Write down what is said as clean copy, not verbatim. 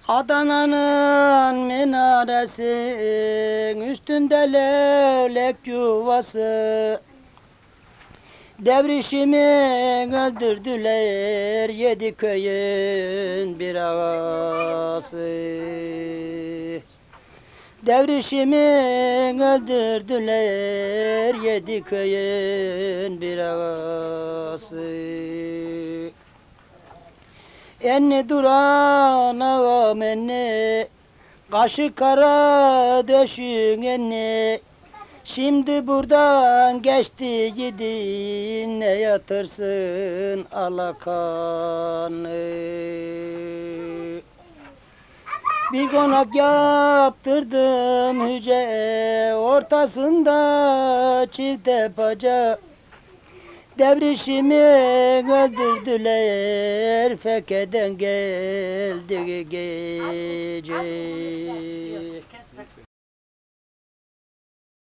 Adana'nın minaresi üstünde levlek yuvası. Devrişimi öldürdüler yedi köyün bir ağası. Devrişimi öldürdüler yedi köyün bir ağası. Enni duran ağam enni, kaşı kara döşün enni. Şimdi buradan geçti gidin, ne yatırsın alakanı. Bir konak yaptırdım hücre ortasında çifte baca. Devrişimi öldürdüler, fekeden geldi gece.